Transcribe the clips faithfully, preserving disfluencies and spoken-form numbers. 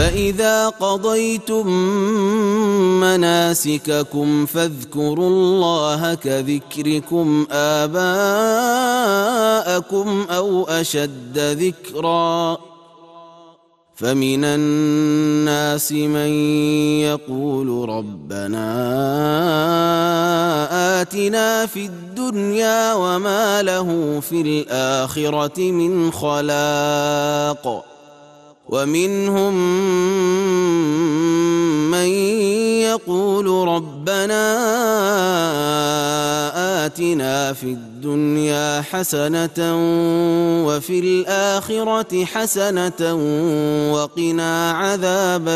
فإذا قضيتم مناسككم فاذكروا الله كذكركم آباءكم أو أشد ذكرا فمن الناس من يقول ربنا آتنا في الدنيا وما له في الآخرة من خلاق ومنهم من يقول ربنا آتنا في الدنيا حسنة وفي الآخرة حسنة وقنا عذاب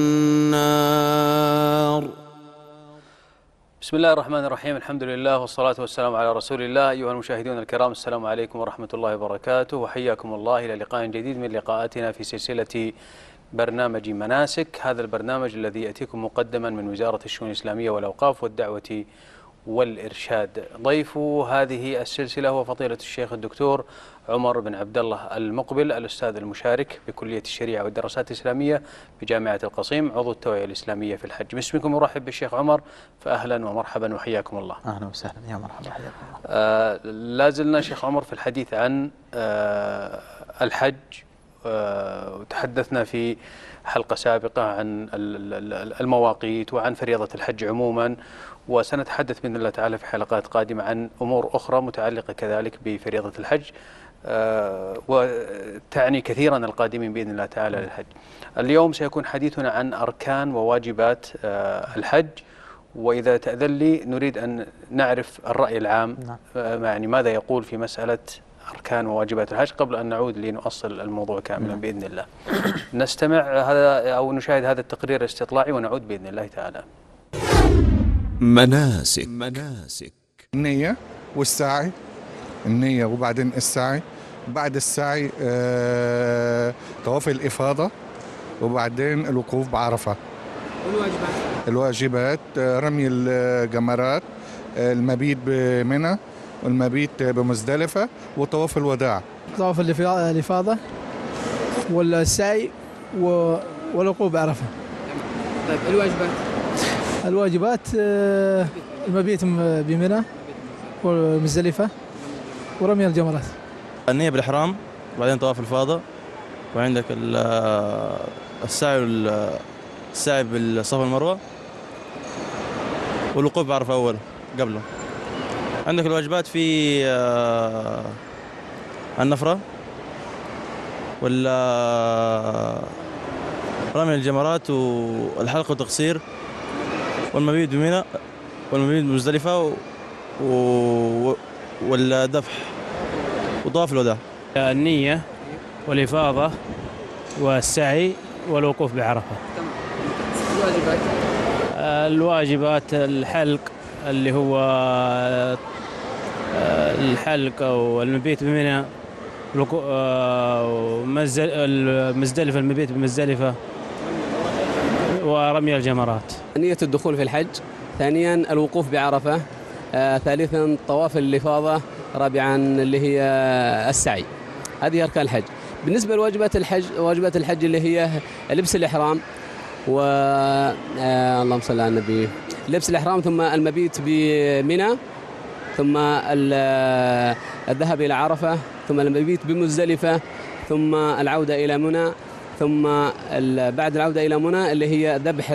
النار. بسم الله الرحمن الرحيم. الحمد لله والصلاة والسلام على رسول الله. أيها المشاهدون الكرام، السلام عليكم ورحمة الله وبركاته، وحياكم الله إلى لقاء جديد من لقاءاتنا في سلسلة برنامج مناسك. هذا البرنامج الذي يأتيكم مقدما من وزارة الشؤون الإسلامية والأوقاف والدعوة والإرشاد. ضيف هذه السلسلة هو فضيلة الشيخ الدكتور عمر بن عبد الله المقبل، الأستاذ المشارك بكلية الشريعة والدراسات الإسلامية بجامعة القصيم، عضو التوعية الإسلامية في الحج. باسمكم أرحب بالشيخ عمر، فأهلا ومرحبا وحياكم الله. أهلا وسهلا، يا مرحبا، حياكم الله. آه لا زلنا شيخ عمر في الحديث عن آه الحج، آه وتحدثنا في حلقة سابقة عن المواقيت وعن فريضة الحج عموما، وسنتحدث بإذن الله تعالى في حلقات قادمة عن أمور أخرى متعلقة كذلك بفريضة الحج آه وتعني كثيرا القادمين بإذن الله تعالى للحج. اليوم سيكون حديثنا عن أركان وواجبات آه الحج، وإذا تأذن لي نريد أن نعرف الرأي العام، آه يعني ماذا يقول في مسألة أركان وواجبات الحج قبل أن نعود لنؤصل الموضوع كاملا بإذن الله. نستمع هذا أو نشاهد هذا التقرير الاستطلاعي ونعود بإذن الله تعالى. مناسك مناسك النية والسعي، النية وبعدين السعي، بعد السعي آه، طواف الإفاضة، وبعدين الوقوف بعرفة. والواجبات الواجبات آه، رمي الجمرات، آه، المبيت بمنى والمبيت بمزدلفة، وطواف الوداع. طواف الإفاضة والسعي والوقوف بعرفة. طيب الواجبات الواجبات المبيت بمنى والمزدلفة ورمي الجمرات. النية بالإحرام، وبعدين طواف الإفاضة، وعندك السعي السعي بالصفا والمروة، والوقوف بعرفة أول قبله. عندك الواجبات في النفرة ولا رمي الجمرات والحلق والتقصير والمبيت بمنى والمبيت بمزدلفة والذبح وطواف الوداع. النية والإفاضة والسعي والوقوف بعرفة. الواجبات الواجبات الحلق اللي هو الحلق أو المبيت بمنى، المزدلفة المبيت بمزدلفة، ورمي الجمرات. نية الدخول في الحج، ثانيا الوقوف بعرفة، آه، ثالثا طواف الإفاضة، رابعا اللي هي السعي. هذه أركان الحج. بالنسبة لواجبات الحج، واجبات الحج اللي هي لبس الإحرام و آه اللهم صل على النبي، لبس الإحرام، ثم المبيت بمنى، ثم الذهاب إلى عرفة، ثم المبيت بمزدلفة، ثم العودة إلى منى، ثم بعد العودة إلى منى اللي هي ذبح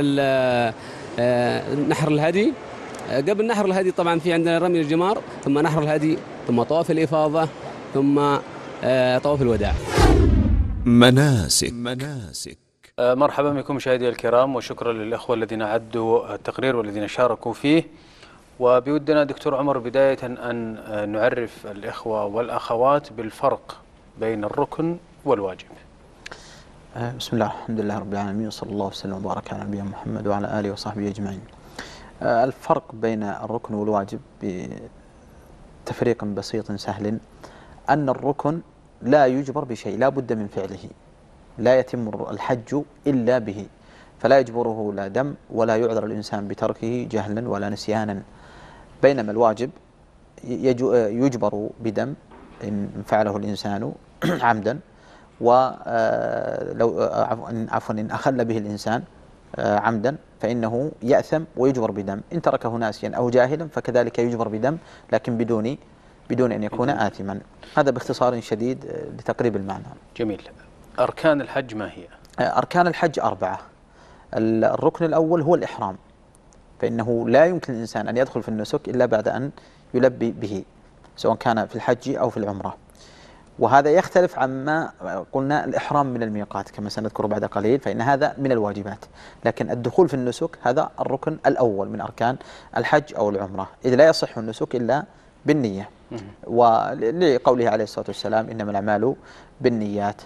نحر الهدي. قبل نحر الهدي طبعا في عندنا رمي الجمار، ثم نحر الهدي، ثم طواف الإفاضة، ثم طواف الوداع. مناسك مناسك مرحبا بكم مشاهدي الكرام، وشكرا للأخوة الذين عدوا التقرير والذين شاركوا فيه. وبودنا دكتور عمر بداية أن نعرف الإخوة والأخوات بالفرق بين الركن والواجب. بسم الله، الحمد لله رب العالمين، وصلى الله وسلم وبارك على نبينا محمد وعلى آله وصحبه أجمعين. الفرق بين الركن والواجب بتفريق بسيط سهل، أن الركن لا يجبر بشيء، لا بد من فعله، لا يتم الحج إلا به، فلا يجبره لا دم ولا يعذر الإنسان بتركه جهلا ولا نسيانا. بينما الواجب يجبر بدم إن فعله الإنسان عمدا، ولو عفوا إن أخل به الإنسان عمدا فإنه يأثم ويجبر بدم، إن تركه ناسيا أو جاهلا فكذلك يجبر بدم لكن بدون بدون أن يكون آثما. هذا باختصار شديد لتقريب المعنى. جميل. أركان الحج ما هي؟ أركان الحج أربعة. الركن الأول هو الإحرام، فإنه لا يمكن الإنسان أن يدخل في النسك إلا بعد أن يلبي به، سواء كان في الحج أو في العمرة. وهذا يختلف عما قلنا الإحرام من الميقات كما سنذكر بعد قليل، فإن هذا من الواجبات، لكن الدخول في النسك هذا الركن الأول من أركان الحج أو العمرة، إذ لا يصح النسك إلا بالنية، ولقوله عليه الصلاة والسلام إنما الأعمال بالنيات.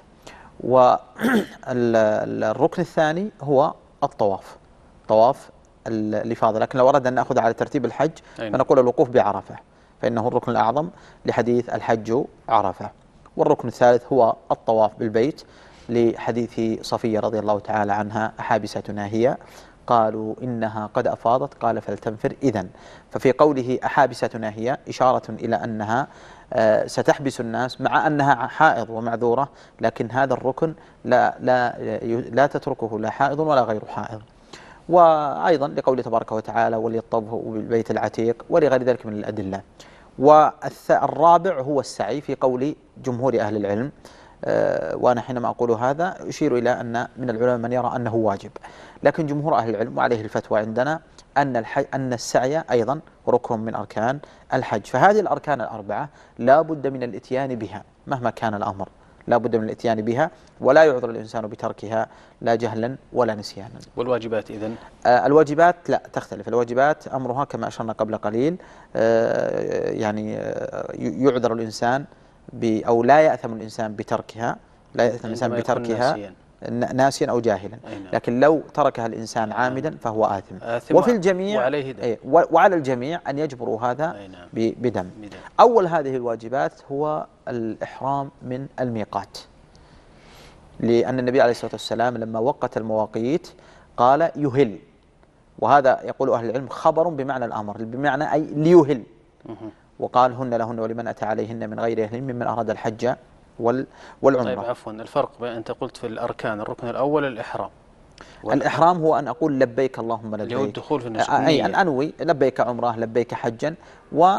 والركن الثاني هو الطواف، طواف الإفاضة، لكن لو أردنا أن نأخذ على ترتيب الحج فنقول الوقوف بعرفة، فإنه الركن الأعظم لحديث الحج عرفة. والركن الثالث هو الطواف بالبيت لحديث صفية رضي الله تعالى عنها أحابستنا هي، قالوا إنها قد أفاضت، قال فلتنفر إذن. ففي قوله أحابستنا هي إشارة إلى أنها ستحبس الناس مع أنها حائض ومعذورة، لكن هذا الركن لا, لا, لا تتركه لا حائض ولا غير حائض. وأيضا لقوله تبارك وتعالى وليطوفوا بالبيت العتيق ولغير ذلك من الأدلة. والرابع هو السعي في قول جمهور أهل العلم، وأنا حينما أقول هذا أشير إلى أن من العلماء من يرى أنه واجب، لكن جمهور أهل العلم وعليه الفتوى عندنا أن الحج أن السعي أيضا ركن من أركان الحج. فهذه الأركان الأربعة لا بد من الإتيان بها مهما كان الأمر، لا بد من الإتيان بها، ولا يعذر الإنسان بتركها لا جهلا ولا نسيانا. والواجبات إذن؟ آه الواجبات لا تختلف، الواجبات أمرها كما أشرنا قبل قليل، آه يعني آه يعذر الإنسان أو لا يأثم الإنسان بتركها، لا يأثم الإنسان بتركها ناسيا. ناسيا أو جاهلا، لكن لو تركها الإنسان عامدا فهو آثم. آثم وفي الجميع وعليه دم. وعلى الجميع أن يجبروا هذا بدم. أول هذه الواجبات هو الإحرام من الميقات، لأن النبي عليه الصلاة والسلام لما وقت المواقيت قال يهل، وهذا يقول أهل العلم خبر بمعنى الأمر، بمعنى أي ليهل، وقال هن لهن ولمن أتى عليهن من غير أهلهم ممن أراد الحج والعمرة. طيب عفوا، الفرق بين أنت قلت في الأركان الركن الأول الإحرام، الإحرام هو أن أقول لبيك اللهم لبيك، اللي هو الدخول في النسك، أي أن أنوي لبيك عمرة لبيك حجا، و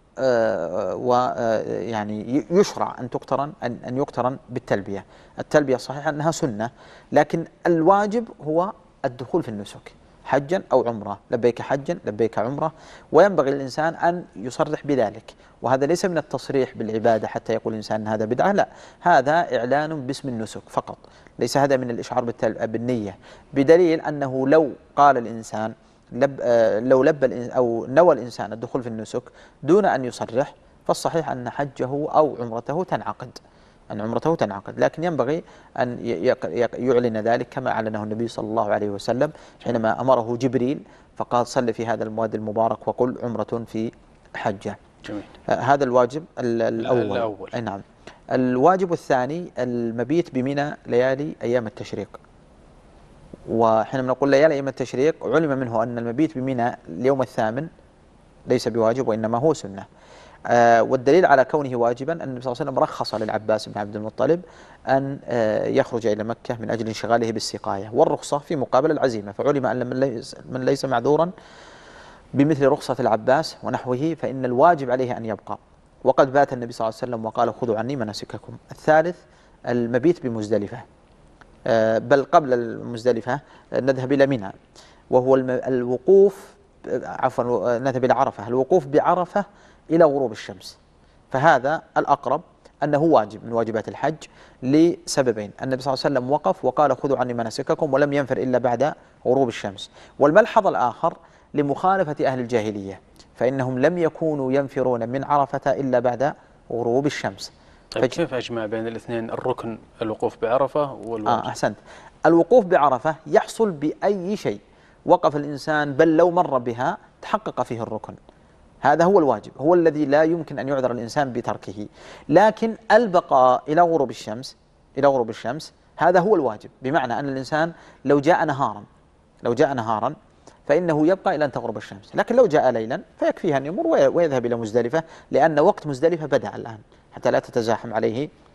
ويعني يشرع أن تقترن أن أن يقترن بالتلبية. التلبية صحيح أنها سنة، لكن الواجب هو الدخول في النسك حجا أو عمرة، لبيك حجا لبيك عمرة، وينبغي للإنسان أن يصرح بذلك. وهذا ليس من التصريح بالعبادة حتى يقول الإنسان أن هذا بدعة، لا، هذا إعلان باسم النسك فقط، ليس هذا من الإشعار بالنية، بدليل أنه لو قال الإنسان لب لو لب أو نوى الإنسان الدخول في النسك دون أن يصرح، فالصحيح أن حجه أو عمرته تنعقد، أن عمرته تنعقد، لكن ينبغي أن يعلن ذلك كما أعلنه النبي صلى الله عليه وسلم حينما أمره جبريل فقال صل في هذا المواد المبارك وقل عمرة في حجة. جميل. هذا الواجب الأول. الأول. أي نعم. الواجب الثاني المبيت بمنى ليالي أيام التشريق، وحينما نقول ليالي أيام التشريق علم منه أن المبيت بمنى اليوم الثامن ليس بواجب وإنما هو سنة. آه والدليل على كونه واجبا أن النبي صلى الله عليه وسلم رخص للعباس بن عبد المطلب أن آه يخرج إلى مكة من أجل انشغاله بالسقاية، والرخصة في مقابل العزيمة، فعلم أن من ليس, من ليس معذورا بمثل رخصة العباس ونحوه فإن الواجب عليه أن يبقى. وقد بات النبي صلى الله عليه وسلم وقال خذوا عني مناسككم. الثالث المبيت بمزدلفة، آه بل قبل المزدلفة نذهب إلى منى، وهو الوقوف عفوا نذهب إلى عرفة، الوقوف بعرفة إلى غروب الشمس، فهذا الأقرب أنه واجب من واجبات الحج لسببين: النبي صلى الله عليه وسلم وقف وقال خذوا عني مناسككم ولم ينفر إلا بعد غروب الشمس، والملحظ الآخر لمخالفة أهل الجاهلية فإنهم لم يكونوا ينفرون من عرفة إلا بعد غروب الشمس. طيب فج... كيف أجمع بين الاثنين، الركن الوقوف بعرفة والواجب؟ آه أحسنت. الوقوف بعرفة يحصل بأي شيء وقف الإنسان، بل لو مر بها تحقق فيه الركن، هذا هو الواجب، هو الذي لا يمكن أن يعذر الإنسان بتركه. لكن البقاء إلى غروب الشمس إلى غروب الشمس هذا هو الواجب، بمعنى أن الإنسان لو جاء نهارا لو جاء نهارا فإنه يبقى إلى أن تغرب الشمس، لكن لو جاء ليلا فيكفيه أن يمر ويذهب إلى مزدلفة، لأن وقت مزدلفة بدأ الآن حتى لا تتزاحم عليه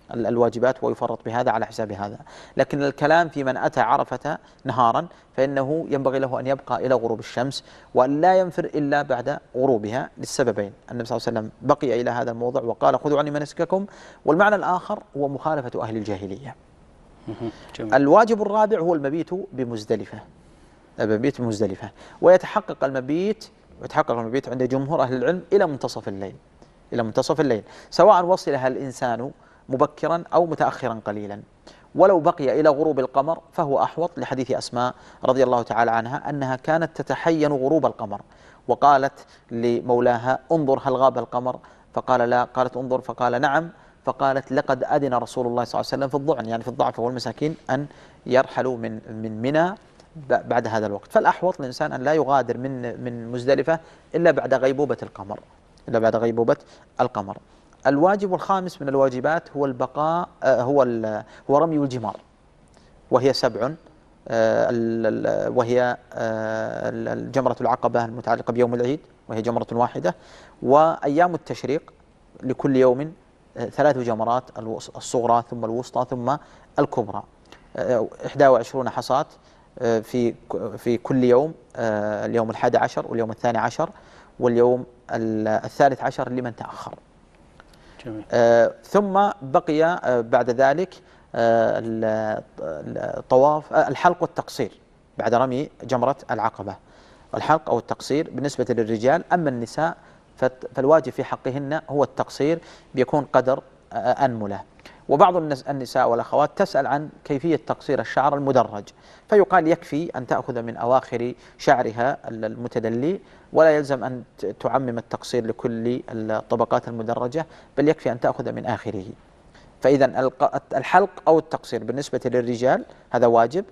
الواجبات ويفرط بهذا على حساب هذا. لكن الكلام في من أتى عرفة نهارا فإنه ينبغي له أن يبقى إلى غروب الشمس وأن لا ينفر إلا بعد غروبها للسببين. النبي صلى الله عليه وسلم بقي إلى هذا الموضع وقال خذوا عني مناسككم، والمعنى الآخر هو مخالفة أهل الجاهلية. الواجب الرابع هو المبيت بمزدلفة، المبيت بمزدلفة، ويتحقق المبيت يتحقق المبيت عند جمهور أهل العلم إلى منتصف الليل، إلى منتصف الليل، سواء وصلها الإنسان مبكرا أو متأخرا قليلا. ولو بقي إلى غروب القمر فهو أحوط، لحديث أسماء رضي الله تعالى عنها أنها كانت تتحين غروب القمر، وقالت لمولاها انظر هل غاب القمر؟ فقال لا، قالت انظر، فقال نعم، فقالت لقد أذن رسول الله صلى الله عليه وسلم في الضعن، يعني في الضعف والمساكين، أن يرحلوا من من منى بعد هذا الوقت. فالأحوط الإنسان أن لا يغادر من من مزدلفة إلا بعد غيبوبة القمر، إلا بعد غيبوبة القمر. الواجب الخامس من الواجبات هو البقاء هو هو رمي الجمار، وهي سبع، وهي الجمرة العقبة المتعلقة بيوم العيد وهي جمرة واحدة، وأيام التشريق لكل يوم ثلاث جمرات، الصغرى ثم الوسطى ثم الكبرى، إحدى وعشرون حصاة في في كل يوم، اليوم الحادي عشر واليوم الثاني عشر واليوم الثالث عشر لمن تأخر. جميل. آه ثم بقي آه بعد ذلك آه الطواف، آه الحلق والتقصير بعد رمي جمرة العقبة، الحلق أو التقصير بالنسبة للرجال. أما النساء فالواجب في حقهن هو التقصير، بيكون قدر آه أنملة. وبعض النساء والأخوات تسأل عن كيفية تقصير الشعر المدرج، فيقال يكفي أن تأخذ من أواخر شعرها المتدلي، ولا يلزم أن تعمم التقصير لكل الطبقات المدرجة، بل يكفي أن تأخذ من آخره. فإذا الحلق أو التقصير بالنسبة للرجال هذا واجب،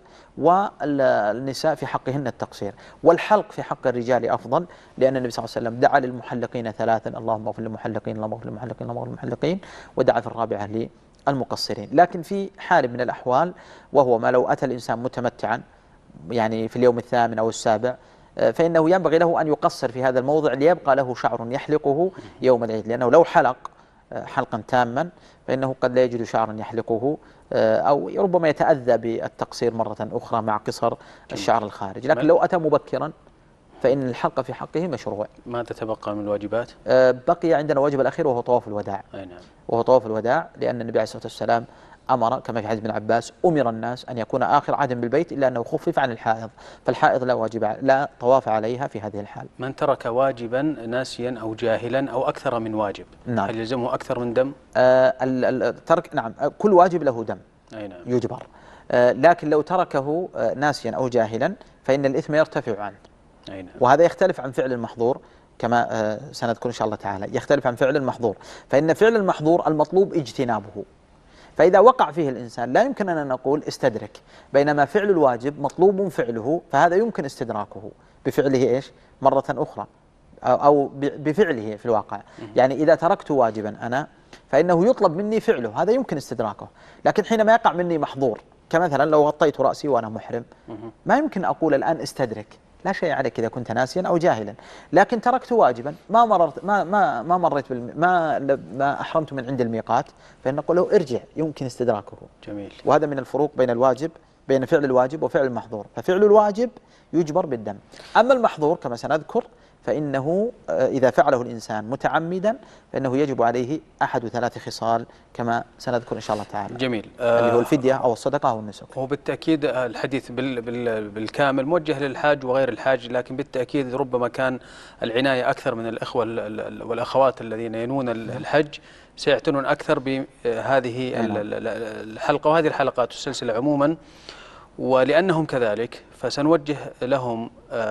والنساء في حقهن التقصير. والحلق في حق الرجال أفضل، لأن النبي صلى الله عليه وسلم دعا للمحلقين ثلاثا، اللهم اغفر للمحلقين، اللهم اغفر للمحلقين، اللهم اغفر للمحلقين، ودعا في الرابعة للمقصرين. لكن في حال من الأحوال، وهو ما لو أتى الإنسان متمتعا يعني في اليوم الثامن أو السابع، فإنه ينبغي له أن يقصر في هذا الموضع ليبقى له شعر يحلقه يوم العيد، لأنه لو حلق حلقا تاما فإنه قد لا يجد شعرا يحلقه، أو ربما يتأذى بالتقصير مرة أخرى مع قصر الشعر الخارج. لكن لو أتى مبكرا فإن الحلق في حقه مشروع. ماذا تبقى من الواجبات؟ بقي عندنا الواجب الأخير وهو طواف الوداع. أي نعم. وهو طواف الوداع، لأن النبي عليه الصلاة والسلام أمر كما في حديث ابن عباس، أمر الناس أن يكون آخر عهد بالبيت إلا أنه خفف عن الحائض، فالحائض لا واجب لا طواف عليها في هذه الحال. من ترك واجبا ناسيا أو جاهلا أو أكثر من واجب، نعم. هل يلزمه أكثر من دم؟ آه الترك نعم، كل واجب له دم. أي نعم. يجبر. آه لكن لو تركه آه ناسيا أو جاهلا فإن الإثم يرتفع عنه. أي نعم. وهذا يختلف عن فعل المحظور كما آه سنذكر إن شاء الله تعالى، يختلف عن فعل المحظور، فإن فعل المحظور المطلوب اجتنابه، فإذا وقع فيه الإنسان لا يمكن أن نقول استدرك، بينما فعل الواجب مطلوب فعله، فهذا يمكن استدراكه بفعله إيش مرة أخرى أو بفعله في الواقع. يعني إذا تركت واجبا أنا فإنه يطلب مني فعله، هذا يمكن استدراكه. لكن حينما يقع مني محظور، كمثلا لو غطيت رأسي وأنا محرم، ما يمكن أقول الآن استدرك، لا شيء عليك إذا كنت ناسيا أو جاهلا. لكن تركت واجبا، ما مررت ما ما ما مريت بالم... ما ما أحرمت من عند الميقات، فإن نقول له ارجع، يمكن استدراكه. جميل. وهذا من الفروق بين الواجب بين فعل الواجب وفعل المحظور. ففعل الواجب يجبر بالدم، أما المحظور كما سنذكر فإنه إذا فعله الإنسان متعمدا فإنه يجب عليه أحد ثلاث خصال كما سنذكر إن شاء الله تعالى. جميل. اللي هو الفدية أو الصدقة أو النسك. هو بالتأكيد الحديث بال بال بالكامل موجه للحاج وغير الحاج، لكن بالتأكيد ربما كان العناية أكثر من الإخوة والأخوات الذين ينون الحج، سيعتنون أكثر بهذه الحلقة وهذه الحلقات السلسلة عموما، ولأنهم كذلك فسنوجه لهم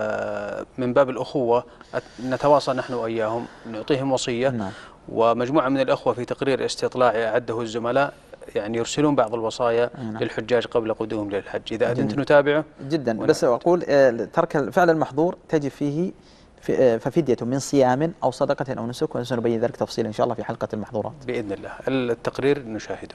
من باب الأخوة نتواصل نحن وإياهم، نعطيهم وصية. نعم. ومجموعة من الأخوة في تقرير استطلاعي أعده الزملاء يعني يرسلون بعض الوصايا. نعم. للحجاج قبل قدومهم للحج، إذا أذنت نتابعه جدا. بس أقول ترك فعل المحظور تجب فيه ففدية من صيام أو صدقة أو نسك، وسنبين ذلك تفصيلا إن شاء الله في حلقة المحظورات بإذن الله. التقرير نشاهده.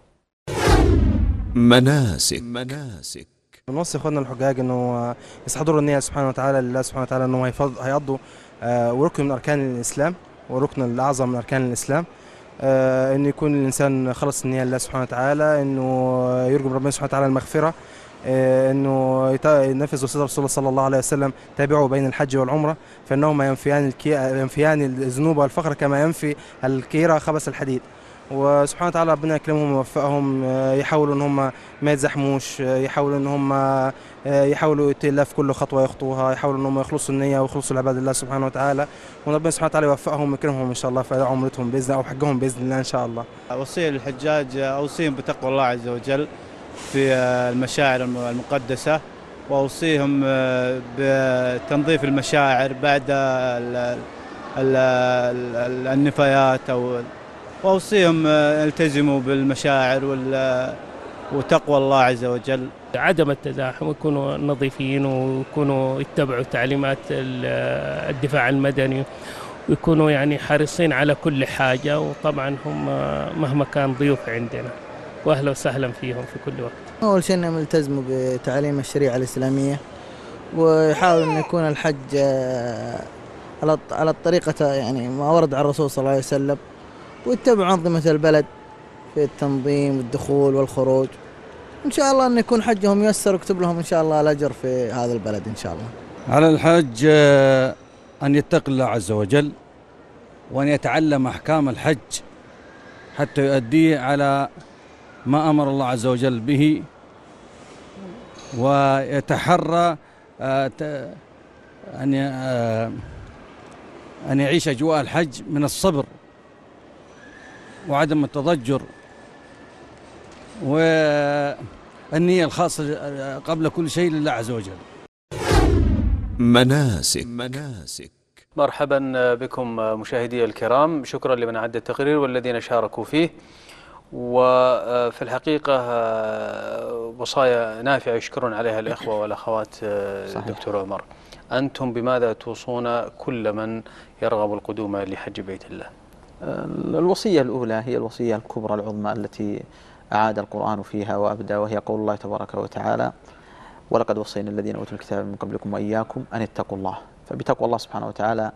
مناسك مناسك بنوصي اخواننا الحجاج انه يستحضروا النية سبحانه وتعالى لله سبحانه وتعالى، انه هيقضوا ركن من اركان الاسلام وركن الاعظم من اركان الاسلام، آه انه يكون الانسان خلص النية لله سبحانه وتعالى، انه يرجو ربنا سبحانه وتعالى المغفرة، آه انه ينفذ وصية رسول الله صلى الله عليه وسلم: تابعوا بين الحج والعمرة فانهما ينفيان ينفيان الذنوب والفقر كما ينفي الكيرة خبث الحديد. وسبحانه وتعالى ربنا يكرمهم ويوفقهم، يحاولوا ان هم ما يتزحموش، يحاولوا ان هم يحاولوا يتقوا الله في كل خطوه يخطوها، يحاولوا ان هم يخلصوا النيه ويخلصوا لعباد الله سبحانه وتعالى، وربنا سبحانه وتعالى يوفقهم ويكرمهم ان شاء الله في عمرتهم باذن الله او حجهم باذن الله ان شاء الله. وصيه للحجاج اوصيهم بتقوى الله عز وجل في المشاعر المقدسه، واوصيهم بتنظيف المشاعر بعد النفايات، او وأوصيهم التزموا بالمشاعر وتقوى الله عز وجل. عدم التزاحم، ويكونوا نظيفين ويكونوا يتبعوا تعليمات الدفاع المدني، ويكونوا يعني حريصين على كل حاجة. وطبعا هم مهما كان ضيوف عندنا، وأهلا وسهلا فيهم في كل وقت. أول شيء أنهم يلتزموا بتعليم الشريعة الإسلامية، ويحاولوا أن يكون الحج على الطريقة يعني ما ورد عن الرسول صلى الله عليه وسلم، ويتبعوا أنظمة البلد في التنظيم والدخول والخروج. إن شاء الله أن يكون حجهم ييسر ويكتب لهم إن شاء الله الأجر في هذا البلد إن شاء الله. على الحج أن يتقي الله عز وجل، وأن يتعلم أحكام الحج حتى يؤديه على ما أمر الله عز وجل به، ويتحرى أن أن يعيش أجواء الحج من الصبر وعدم التضجر، والنية الخاصة قبل كل شيء لله عز وجل. مناسك مناسك مرحبا بكم مشاهدي الكرام، شكرا لمن أعد التقرير والذين شاركوا فيه. وفي الحقيقة وصايا نافعة يشكرون عليها الإخوة والأخوات. دكتور عمر، أنتم بماذا توصون كل من يرغب القدوم لحج بيت الله؟ الوصية الأولى هي الوصية الكبرى العظمى التي أعاد القرآن فيها وأبدأ، وهي قول الله تبارك وتعالى: ولقد وصينا الذين أوتوا الكتاب من قبلكم وإياكم أن اتقوا الله. فبتقوى الله سبحانه وتعالى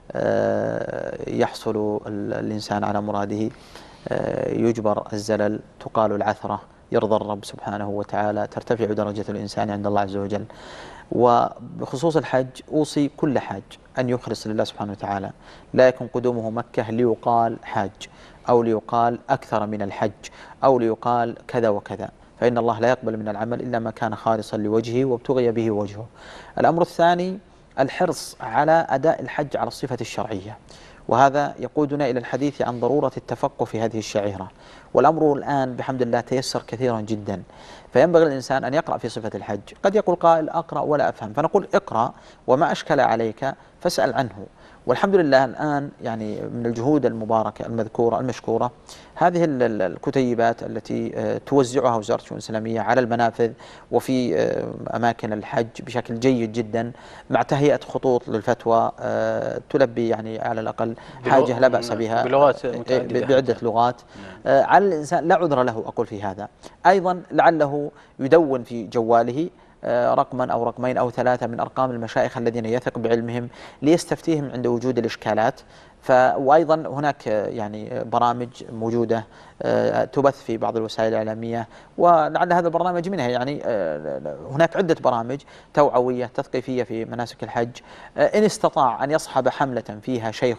يحصل الإنسان على مراده، يجبر الزلل، تقال العثرة، يرضى الرب سبحانه وتعالى، ترتفع درجة الإنسان عند الله عز وجل. وبخصوص الحج أوصي كل حاج أن يخلص لله سبحانه وتعالى، لا يكون قدومه مكة ليقال حاج، أو ليقال أكثر من الحج، أو ليقال كذا وكذا، فإن الله لا يقبل من العمل إلا ما كان خالصا لوجهه وابتغي به وجهه. الأمر الثاني الحرص على أداء الحج على الصفة الشرعية، وهذا يقودنا إلى الحديث عن ضرورة التفقه في هذه الشعيرة. والأمر الآن بحمد الله تيسر كثيرا جدا، فينبغي الإنسان أن يقرأ في صفة الحج. قد يقول قائل: أقرأ ولا أفهم، فنقول: اقرأ، وما أشكل عليك فاسأل عنه. والحمد لله الآن يعني من الجهود المباركة المذكورة المشكورة هذه الكتيبات التي توزعها وزارة الشؤون الإسلامية على المنافذ وفي أماكن الحج بشكل جيد جدا، مع تهيئة خطوط للفتوى تلبي يعني على الأقل حاجة لا بأس بها بلغات متعددة بعدة لغات. على الإنسان لا عذر له أقول في هذا. أيضا لعله يدون في جواله رقما أو رقمين أو ثلاثة من أرقام المشايخ الذين يثق بعلمهم ليستفتيهم عند وجود الإشكالات. ف وأيضا هناك يعني برامج موجودة تبث في بعض الوسائل الإعلامية، ولعل هذا البرنامج منها. يعني هناك عدة برامج توعوية تثقيفية في مناسك الحج. إن استطاع أن يصحب حملة فيها شيخ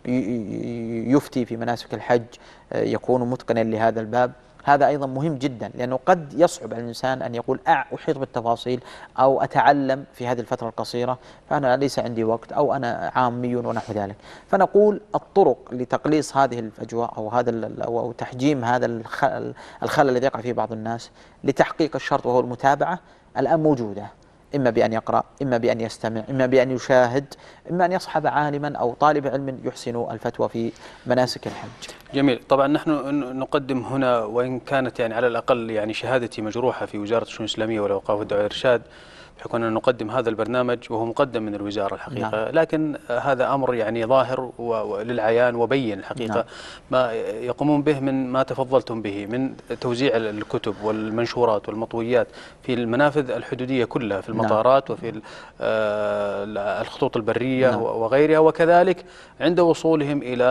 يفتي في مناسك الحج يكون متقنا لهذا الباب، هذا أيضا مهم جدا، لأنه قد يصعب على الإنسان أن يقول أحيط بالتفاصيل أو أتعلم في هذه الفترة القصيرة، فأنا ليس عندي وقت أو أنا عامي ونحو ذلك. فنقول الطرق لتقليص هذه الفجوة أو هذا أو تحجيم هذا الخلل الذي يقع فيه بعض الناس لتحقيق الشرط وهو المتابعة الآن موجودة، إما بأن يقرأ، إما بأن يستمع، إما بأن يشاهد، إما أن يصحب عالما أو طالب علم يحسن الفتوى في مناسك الحج. جميل. طبعا نحن نقدم هنا، وإن كانت يعني على الأقل يعني شهادتي مجروحة في وزارة الشؤون الإسلامية والأوقاف والدعوة والإرشاد، بحكم أن نقدم هذا البرنامج وهو مقدم من الوزارة الحقيقة. نعم. لكن هذا أمر يعني ظاهر وللعيان وبين الحقيقة. نعم. ما يقومون به من ما تفضلتم به من توزيع الكتب والمنشورات والمطويات في المنافذ الحدودية كلها، في المطارات. نعم. وفي الخطوط البرية. نعم. وغيرها، وكذلك عند وصولهم إلى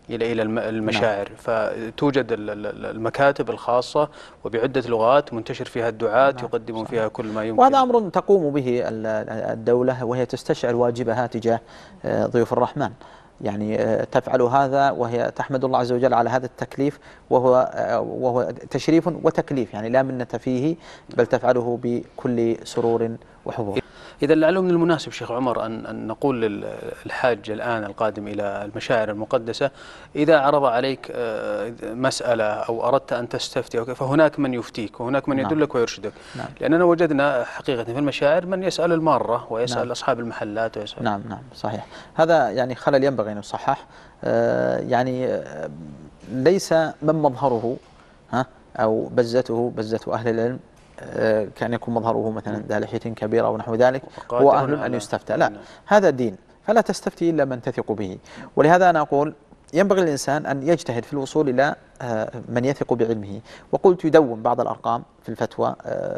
إلى إلى المشاعر. فتوجد المكاتب الخاصة وبعدة لغات منتشر فيها الدعاة يقدمون فيها كل ما يمكن. وهذا أمر تقوم به الدولة وهي تستشعر واجبها تجاه ضيوف الرحمن، يعني تفعل هذا وهي تحمد الله عز وجل على هذا التكليف، وهو وهو تشريف وتكليف، يعني لا منة فيه، بل تفعله بكل سرور وحضور. إذا لعله من المناسب شيخ عمر أن أن نقول للحاج الآن القادم إلى المشاعر المقدسة، إذا عرض عليك مسألة أو أردت أن تستفتي فهناك من يفتيك وهناك من يدلك ويرشدك. نعم. لأننا وجدنا حقيقة في المشاعر من يسأل المارة ويسأل نعم. أصحاب المحلات ويسأل. نعم نعم صحيح. هذا يعني خلل ينبغي أن يصحح. آه يعني آه ليس من مظهره ها أو بزته بزة أهل العلم كان يكون مظهره مثلا ذا لحية كبيرة أو نحو ذلك هو أهل أن يستفتى، لا، هذا دين، فلا تستفتي إلا من تثق به. ولهذا أنا أقول ينبغي الإنسان أن يجتهد في الوصول إلى من يثق بعلمه. وقلت يدون بعض الأرقام في الفتوى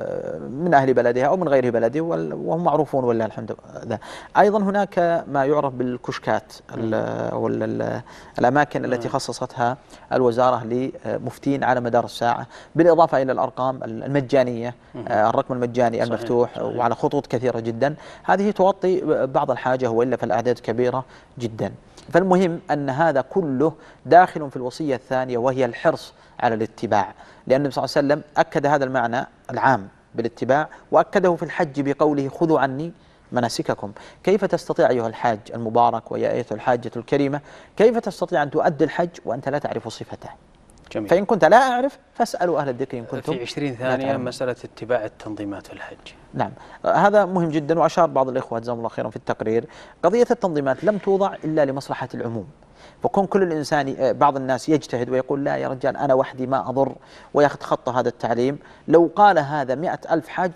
من أهل بلدها أو من غير بلده وهم معروفون ولله الحمد. أيضا هناك ما يعرف بالكشكات أو الأماكن التي خصصتها الوزارة لمفتين على مدار الساعة، بالإضافة إلى الأرقام المجانية، الرقم المجاني المفتوح صحيح. وعلى خطوط كثيرة جدا، هذه تغطي بعض الحاجة وإلا فالأعداد كبيرة جدا. فالمهم أن هذا كله داخل في الوصية الثانية وهي الحرص على الاتباع، لأن النبي صلى الله عليه وسلم أكد هذا المعنى العام بالاتباع، وأكده في الحج بقوله خذوا عني مناسككم. كيف تستطيع أيها الحاج المبارك ويا أيتها الحاجة الكريمة، كيف تستطيع أن تؤدي الحج وأنت لا تعرف صفته؟ جميل. فإن كنت لا أعرف فاسألوا أهل الذكر إن كنتم. في عشرين ثانية مسألة اتباع التنظيمات في الحج. نعم هذا مهم جدا، وأشار بعض الإخوة جزاهم الله خيرا في التقرير، قضية التنظيمات لم توضع إلا لمصلحة العموم، فكون كل الإنسان بعض الناس يجتهد ويقول لا يا رجال أنا وحدي ما أضر ويتخطى هذا التعليم، لو قال هذا مئة ألف حاج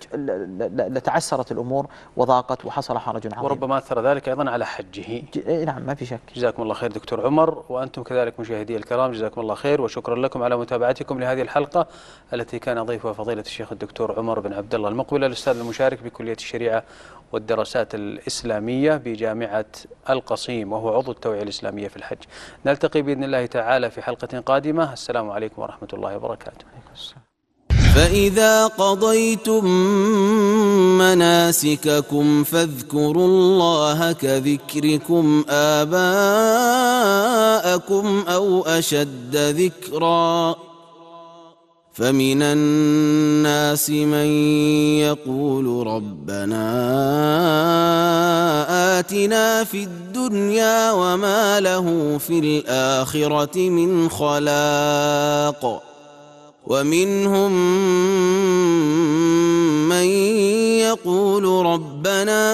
لتعسرت الأمور وضاقت وحصل حرج عظيم، وربما أثر ذلك أيضا على حجه. نعم ما في شك. جزاكم الله خير دكتور عمر، وأنتم كذلك مشاهدي الكرام جزاكم الله خير، وشكرا لكم على متابعتكم لهذه الحلقة التي كان ضيفها فضيلة الشيخ الدكتور عمر بن عبد الله المقبل، الأستاذ المشارك بكلية الشريعة والدراسات الإسلامية بجامعة القصيم، وهو عضو التوعية الإسلامية في الحج. نلتقي بإذن الله تعالى في حلقة قادمة. السلام عليكم ورحمة الله وبركاته. فإذا قضيتم مناسككم فاذكروا الله كذكركم آباءكم أو أشد ذكرا، فمن الناس من يقول ربنا آتنا في الدنيا وما له في الآخرة من خلاق، ومنهم من يقول ربنا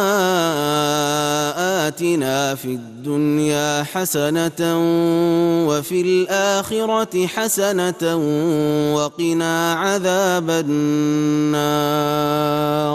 آتنا في الدنيا حسنة وفي الآخرة حسنة وقنا عذاب النار.